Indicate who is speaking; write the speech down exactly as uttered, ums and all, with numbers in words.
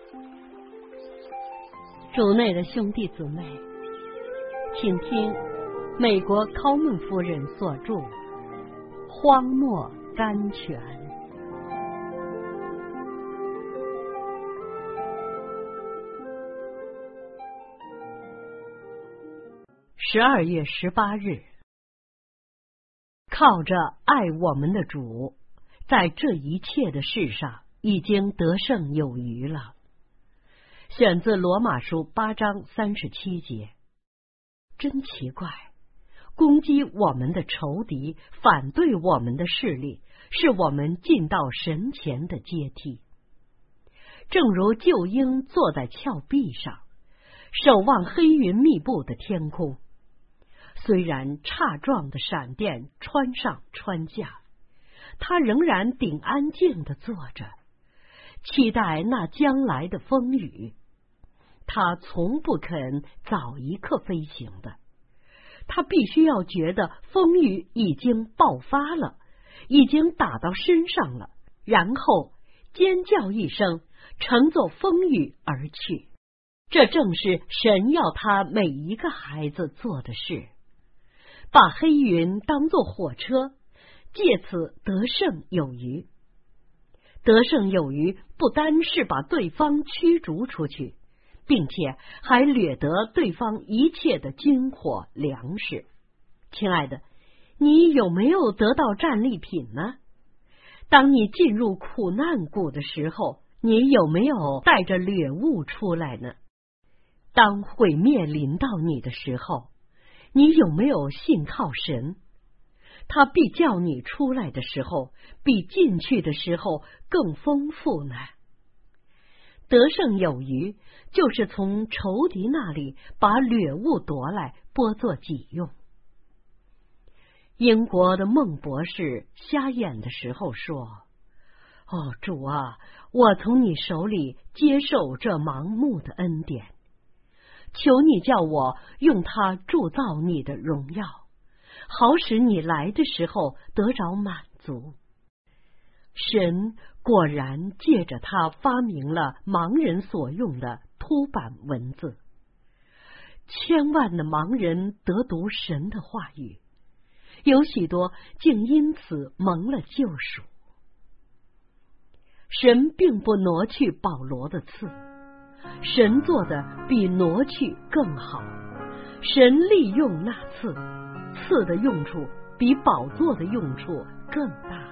Speaker 1: 主内的兄弟姊妹，请听美国考门夫人所著《荒漠甘泉》。十二月十八日，靠着爱我们的主，在这一切的事上已经得胜有余了。选自罗马书八章三十七节。真奇怪，攻击我们的仇敌，反对我们的势力，是我们进到神前的阶梯。正如鹫鹰坐在峭壁上，守望黑云密布的天空，虽然诧状的闪电穿上穿下，他仍然顶安静地坐着，期待那将来的风雨。他从不肯早一刻飞行的，他必须要觉得风雨已经爆发了，已经打到身上了，然后尖叫一声，乘坐风雨而去。这正是神要他每一个孩子做的事，把黑云当作火车，借此得胜有余。得胜有余不单是把对方驱逐出去，并且还掠得对方一切的军火粮食。亲爱的，你有没有得到战利品呢？当你进入苦难谷的时候，你有没有带着掠物出来呢？当毁灭临到你的时候，你有没有信靠神？他必叫你出来的时候，比进去的时候更丰富呢。得胜有余，就是从仇敌那里把掠物夺来，拨作己用。英国的孟博士瞎眼的时候说：哦，主啊，我从你手里接受这盲目的恩典，求你叫我用它铸造你的荣耀，好使你来的时候得着满足。神果然借着他发明了盲人所用的凸版文字，千万的盲人得读神的话语，有许多竟因此蒙了救赎。神并不挪去保罗的刺，神做的比挪去更好。神利用那刺，刺的用处比宝座的用处更大。